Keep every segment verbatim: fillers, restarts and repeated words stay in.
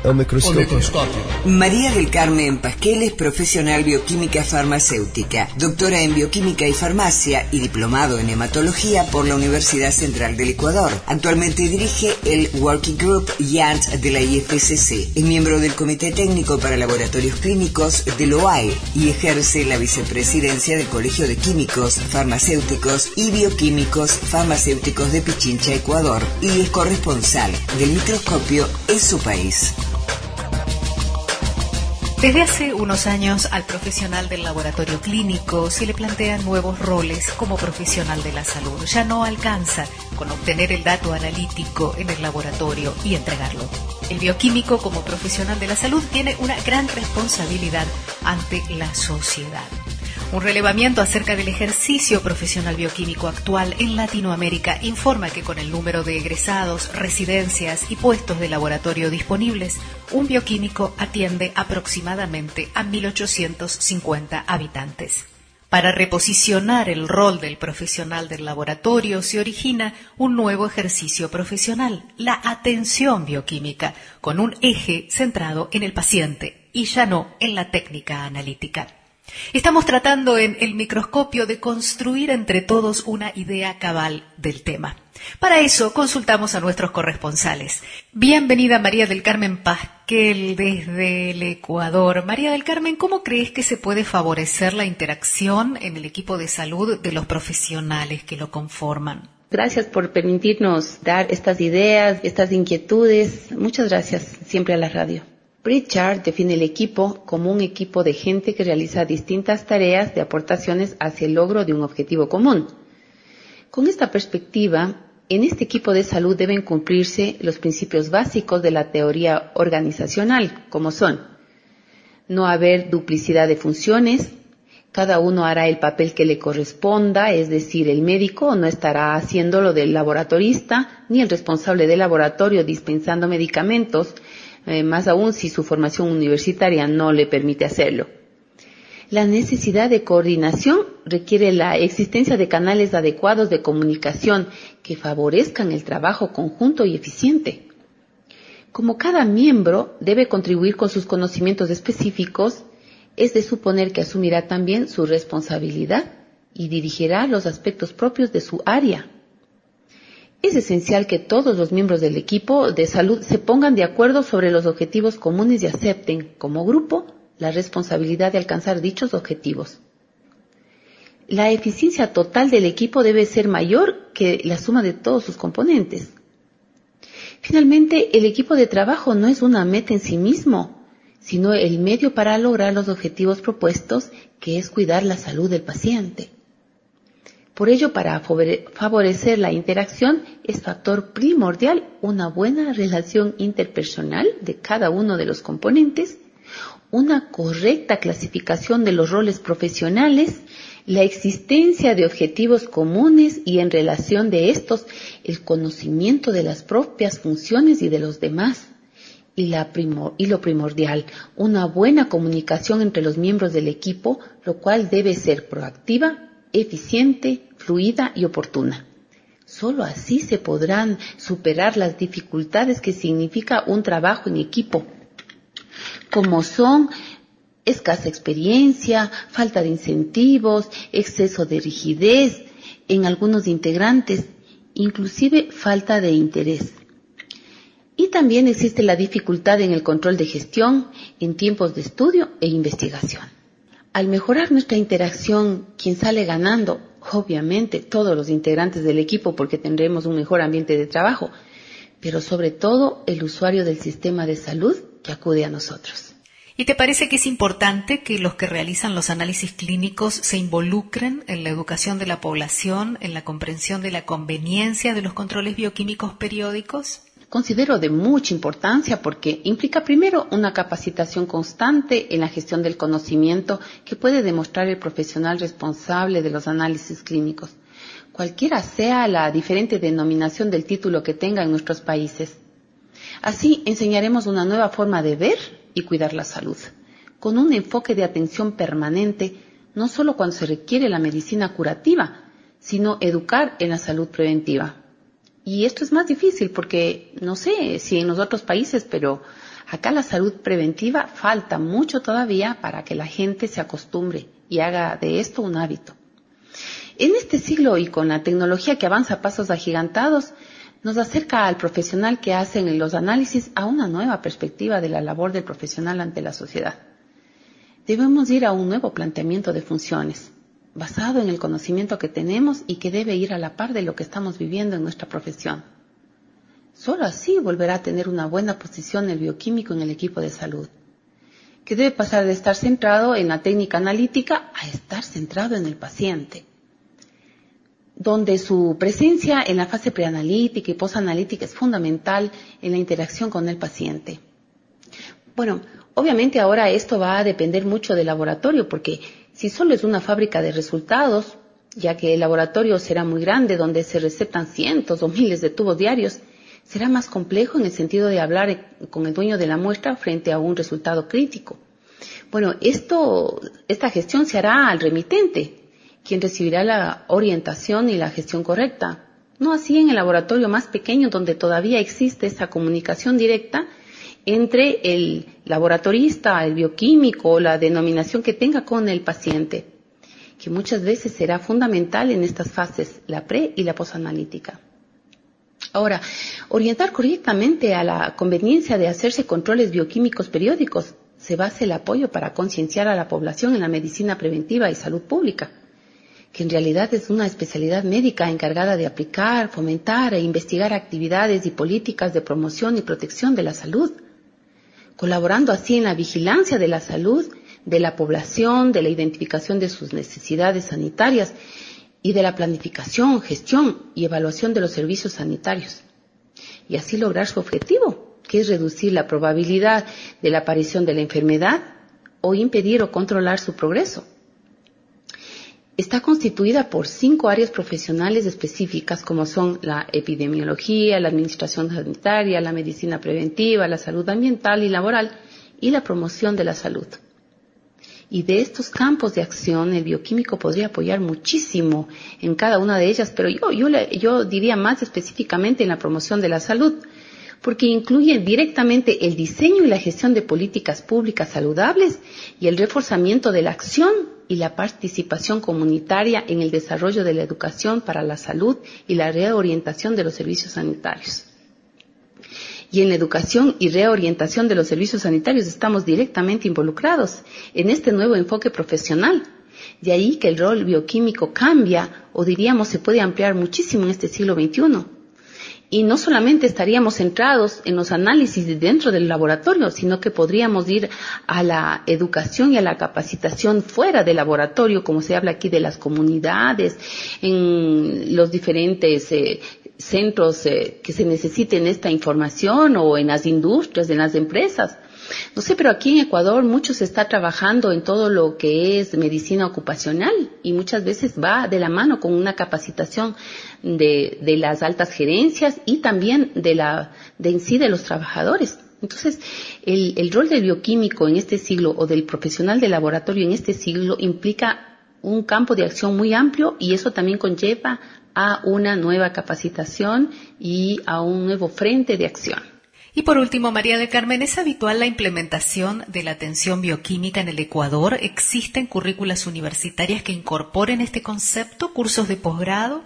El microscopio. El microscopio. María del Carmen Pasquel es profesional bioquímica farmacéutica, doctora en bioquímica y farmacia y diplomado en hematología por la Universidad Central del Ecuador. Actualmente dirige el Working Group Y A N T de la I F C C. Es miembro del Comité Técnico para Laboratorios Clínicos del O A E y ejerce la vicepresidencia del Colegio de Químicos, Farmacéuticos y Bioquímicos Farmacéuticos de Pichincha, Ecuador, y es corresponsal del microscopio en su país. Desde hace unos años al profesional del laboratorio clínico se le plantean nuevos roles como profesional de la salud. Ya no alcanza con obtener el dato analítico en el laboratorio y entregarlo. El bioquímico como profesional de la salud tiene una gran responsabilidad ante la sociedad. Un relevamiento acerca del ejercicio profesional bioquímico actual en Latinoamérica informa que con el número de egresados, residencias y puestos de laboratorio disponibles, un bioquímico atiende aproximadamente a mil ochocientos cincuenta habitantes. Para reposicionar el rol del profesional del laboratorio se origina un nuevo ejercicio profesional, la atención bioquímica, con un eje centrado en el paciente y ya no en la técnica analítica. Estamos tratando en el microscopio de construir entre todos una idea cabal del tema. Para eso consultamos a nuestros corresponsales. Bienvenida María del Carmen Pasquel desde el Ecuador. María del Carmen, ¿cómo crees que se puede favorecer la interacción en el equipo de salud de los profesionales que lo conforman? Gracias por permitirnos dar estas ideas, estas inquietudes. Muchas gracias siempre a la radio. Pritchard define el equipo como un equipo de gente que realiza distintas tareas de aportaciones hacia el logro de un objetivo común. Con esta perspectiva, en este equipo de salud deben cumplirse los principios básicos de la teoría organizacional, como son: no haber duplicidad de funciones, cada uno hará el papel que le corresponda, es decir, el médico no estará haciendo lo del laboratorista, ni el responsable del laboratorio dispensando medicamentos, Eh, más aún si su formación universitaria no le permite hacerlo. La necesidad de coordinación requiere la existencia de canales adecuados de comunicación que favorezcan el trabajo conjunto y eficiente. Como cada miembro debe contribuir con sus conocimientos específicos, es de suponer que asumirá también su responsabilidad y dirigirá los aspectos propios de su área. Es esencial que todos los miembros del equipo de salud se pongan de acuerdo sobre los objetivos comunes y acepten, como grupo, la responsabilidad de alcanzar dichos objetivos. La eficiencia total del equipo debe ser mayor que la suma de todos sus componentes. Finalmente, el equipo de trabajo no es una meta en sí mismo, sino el medio para lograr los objetivos propuestos, que es cuidar la salud del paciente. Por ello, para favorecer la interacción, es factor primordial una buena relación interpersonal de cada uno de los componentes, una correcta clasificación de los roles profesionales, la existencia de objetivos comunes y en relación de estos, el conocimiento de las propias funciones y de los demás. Y, la primor- y lo primordial, una buena comunicación entre los miembros del equipo, lo cual debe ser proactiva, eficiente, fluida y oportuna. Solo así se podrán superar las dificultades que significa un trabajo en equipo, como son escasa experiencia, falta de incentivos, exceso de rigidez en algunos integrantes, inclusive falta de interés. Y también existe la dificultad en el control de gestión en tiempos de estudio e investigación. Al mejorar nuestra interacción, quien sale ganando, obviamente, todos los integrantes del equipo, porque tendremos un mejor ambiente de trabajo, pero sobre todo el usuario del sistema de salud que acude a nosotros. ¿Y te parece que es importante que los que realizan los análisis clínicos se involucren en la educación de la población, en la comprensión de la conveniencia de los controles bioquímicos periódicos? Considero de mucha importancia porque implica primero una capacitación constante en la gestión del conocimiento que puede demostrar el profesional responsable de los análisis clínicos, cualquiera sea la diferente denominación del título que tenga en nuestros países. Así enseñaremos una nueva forma de ver y cuidar la salud, con un enfoque de atención permanente, no solo cuando se requiere la medicina curativa, sino educar en la salud preventiva. Y esto es más difícil porque, no sé si en los otros países, pero Acá la salud preventiva falta mucho todavía para que la gente se acostumbre y haga de esto un hábito. En este siglo y con la tecnología que avanza a pasos agigantados, nos acerca al profesional que hace los análisis a una nueva perspectiva de la labor del profesional ante la sociedad. Debemos ir a un nuevo planteamiento de funciones, basado en el conocimiento que tenemos y que debe ir a la par de lo que estamos viviendo en nuestra profesión. Solo así volverá a tener una buena posición el bioquímico en el equipo de salud, que debe pasar de estar centrado en la técnica analítica a estar centrado en el paciente, donde su presencia en la fase preanalítica y posanalítica es fundamental en la interacción con el paciente. Bueno, obviamente ahora esto va a depender mucho del laboratorio, porque si solo es una fábrica de resultados, ya que el laboratorio será muy grande, donde se recetan cientos o miles de tubos diarios, será más complejo en el sentido de hablar con el dueño de la muestra frente a un resultado crítico. Bueno, esto, esta gestión se hará al remitente, quien recibirá la orientación y la gestión correcta. No así en el laboratorio más pequeño, donde todavía existe esa comunicación directa entre el laboratorista, el bioquímico o la denominación que tenga con el paciente, que muchas veces será fundamental en estas fases, la pre y la posanalítica. Ahora, orientar correctamente a la conveniencia de hacerse controles bioquímicos periódicos se basa el apoyo para concienciar a la población en la medicina preventiva y salud pública, que en realidad es una especialidad médica encargada de aplicar, fomentar e investigar actividades y políticas de promoción y protección de la salud, colaborando así en la vigilancia de la salud de la población, de la identificación de sus necesidades sanitarias y de la planificación, gestión y evaluación de los servicios sanitarios, y así lograr su objetivo, que es reducir la probabilidad de la aparición de la enfermedad o impedir o controlar su progreso. Está constituida por cinco áreas profesionales específicas, como son la epidemiología, la administración sanitaria, la medicina preventiva, la salud ambiental y laboral y la promoción de la salud. Y de estos campos de acción, el bioquímico podría apoyar muchísimo en cada una de ellas, pero yo, yo, yo diría más específicamente en la promoción de la salud, porque incluye directamente el diseño y la gestión de políticas públicas saludables y el reforzamiento de la acción y la participación comunitaria en el desarrollo de la educación para la salud y la reorientación de los servicios sanitarios. Y en la educación y reorientación de los servicios sanitarios estamos directamente involucrados en este nuevo enfoque profesional. De ahí que el rol bioquímico cambia, o diríamos se puede ampliar muchísimo en este siglo veintiuno. Y no solamente estaríamos centrados en los análisis dentro del laboratorio, sino que podríamos ir a la educación y a la capacitación fuera del laboratorio, como se habla aquí de las comunidades, en los diferentes eh, centros eh, que se necesiten esta información, o en las industrias, en las empresas. No sé, pero aquí en Ecuador mucho se está trabajando en todo lo que es medicina ocupacional y muchas veces va de la mano con una capacitación de, de las altas gerencias y también de la de en sí de los trabajadores. Entonces, el, el rol del bioquímico en este siglo o del profesional de laboratorio en este siglo implica un campo de acción muy amplio, y eso también conlleva a una nueva capacitación y a un nuevo frente de acción. Y por último, María del Carmen, ¿es habitual la implementación de la atención bioquímica en el Ecuador? ¿Existen currículas universitarias que incorporen este concepto, cursos de posgrado?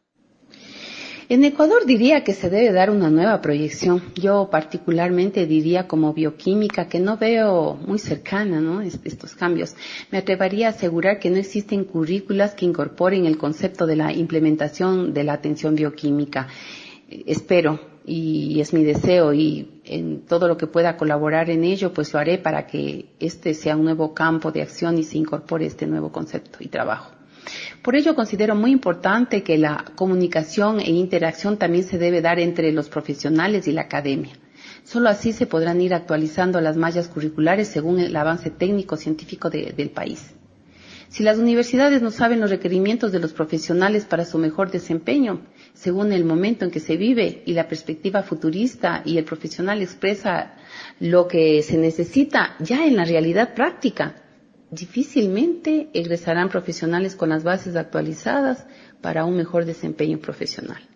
En Ecuador diría que se debe dar una nueva proyección. Yo particularmente diría como bioquímica que no veo muy cercana, ¿no?, estos cambios. Me atrevería a asegurar que no existen currículas que incorporen el concepto de la implementación de la atención bioquímica. Espero. Y es mi deseo, y en todo lo que pueda colaborar en ello, pues lo haré para que este sea un nuevo campo de acción y se incorpore este nuevo concepto y trabajo. Por ello considero muy importante que la comunicación e interacción también se debe dar entre los profesionales y la academia. Solo así se podrán ir actualizando las mallas curriculares según el avance técnico-científico de, del país. Si las universidades no saben los requerimientos de los profesionales para su mejor desempeño, según el momento en que se vive y la perspectiva futurista, y el profesional expresa lo que se necesita ya en la realidad práctica, difícilmente egresarán profesionales con las bases actualizadas para un mejor desempeño profesional.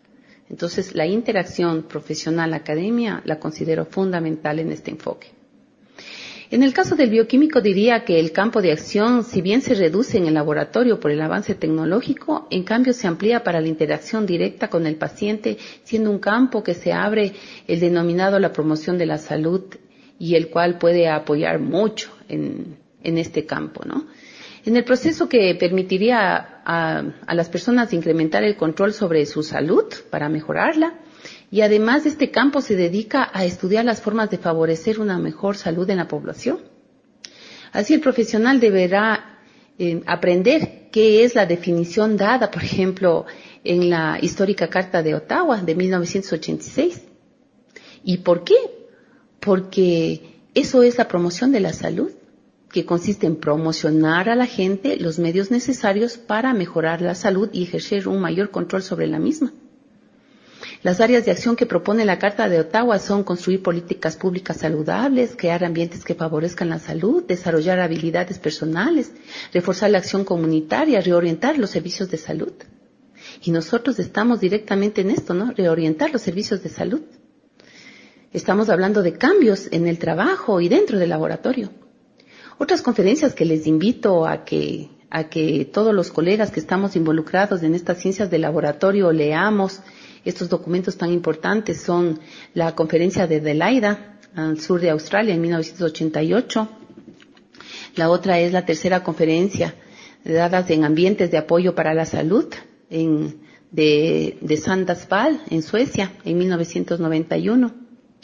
Entonces, la interacción profesional-academia la considero fundamental en este enfoque. En el caso del bioquímico diría que el campo de acción, si bien se reduce en el laboratorio por el avance tecnológico, en cambio se amplía para la interacción directa con el paciente, siendo un campo que se abre el denominado la promoción de la salud y el cual puede apoyar mucho en, en este campo, ¿no? En el proceso que permitiría a, a las personas incrementar el control sobre su salud para mejorarla, y además este campo se dedica a estudiar las formas de favorecer una mejor salud en la población. Así el profesional deberá eh, aprender qué es la definición dada, por ejemplo, en la histórica Carta de Ottawa de mil novecientos ochenta y seis. ¿Y por qué? Porque eso es la promoción de la salud, que consiste en promocionar a la gente los medios necesarios para mejorar la salud y ejercer un mayor control sobre la misma. Las áreas de acción que propone la Carta de Ottawa son construir políticas públicas saludables, crear ambientes que favorezcan la salud, desarrollar habilidades personales, reforzar la acción comunitaria, reorientar los servicios de salud. Y nosotros estamos directamente en esto, ¿no? Reorientar los servicios de salud. Estamos hablando de cambios en el trabajo y dentro del laboratorio. Otras conferencias que les invito a que, a que todos los colegas que estamos involucrados en estas ciencias del laboratorio leamos estos documentos tan importantes son la conferencia de Adelaida, al sur de Australia, en mil novecientos ochenta y ocho. La otra es la tercera conferencia dadas en ambientes de apoyo para la salud en, de, de Sandasval, en Suecia, en mil novecientos noventa y uno.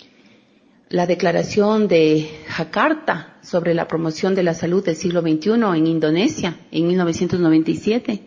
La declaración de Jakarta sobre la promoción de la salud del siglo veintiuno en Indonesia, en mil novecientos noventa y siete.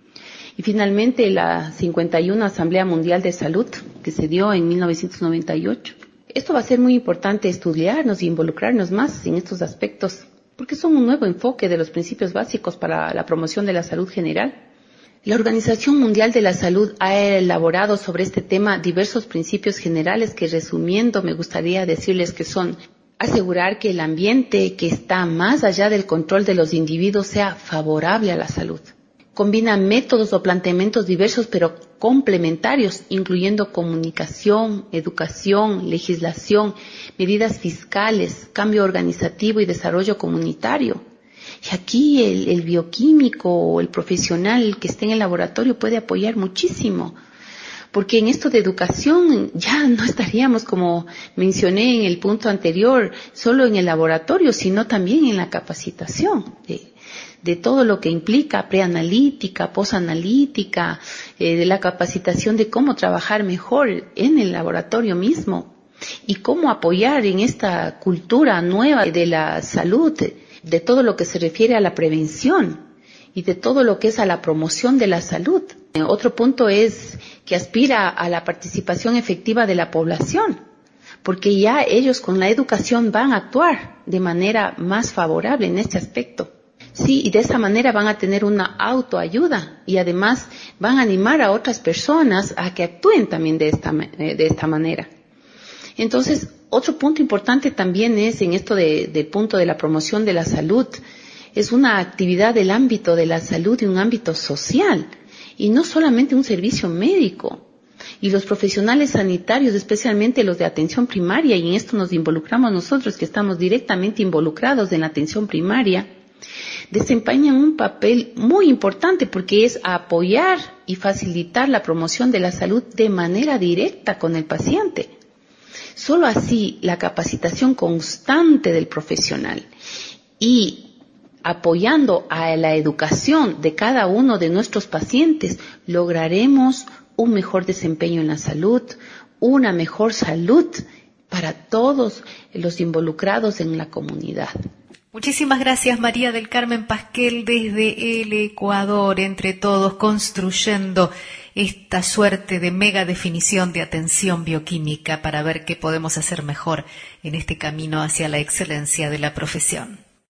Y finalmente la cincuenta y una Asamblea Mundial de Salud, que se dio en mil novecientos noventa y ocho. Esto va a ser muy importante estudiarnos e involucrarnos más en estos aspectos, porque son un nuevo enfoque de los principios básicos para la promoción de la salud general. La Organización Mundial de la Salud ha elaborado sobre este tema diversos principios generales que, resumiendo, me gustaría decirles que son: asegurar que el ambiente que está más allá del control de los individuos sea favorable a la salud. Combina métodos o planteamientos diversos pero complementarios, incluyendo comunicación, educación, legislación, medidas fiscales, cambio organizativo y desarrollo comunitario. Y aquí el, el bioquímico o el profesional que esté en el laboratorio puede apoyar muchísimo, porque en esto de educación ya no estaríamos, como mencioné en el punto anterior, solo en el laboratorio, sino también en la capacitación de, de todo lo que implica preanalítica, posanalítica, eh, de la capacitación de cómo trabajar mejor en el laboratorio mismo y cómo apoyar en esta cultura nueva de la salud, de todo lo que se refiere a la prevención y de todo lo que es a la promoción de la salud. Otro punto es que aspira a la participación efectiva de la población, porque ya ellos con la educación van a actuar de manera más favorable en este aspecto. Sí, y de esa manera van a tener una autoayuda y además van a animar a otras personas a que actúen también de esta, de esta manera. Entonces, otro punto importante también es en esto de, del punto de la promoción de la salud, es una actividad del ámbito de la salud y un ámbito social, y no solamente un servicio médico. Y los profesionales sanitarios, especialmente los de atención primaria, y en esto nos involucramos nosotros que estamos directamente involucrados en la atención primaria, desempeñan un papel muy importante porque es apoyar y facilitar la promoción de la salud de manera directa con el paciente. Solo así la capacitación constante del profesional y apoyando a la educación de cada uno de nuestros pacientes, lograremos un mejor desempeño en la salud, una mejor salud para todos los involucrados en la comunidad. Muchísimas gracias, María del Carmen Pasquel, desde el Ecuador, entre todos construyendo esta suerte de mega definición de atención bioquímica para ver qué podemos hacer mejor en este camino hacia la excelencia de la profesión.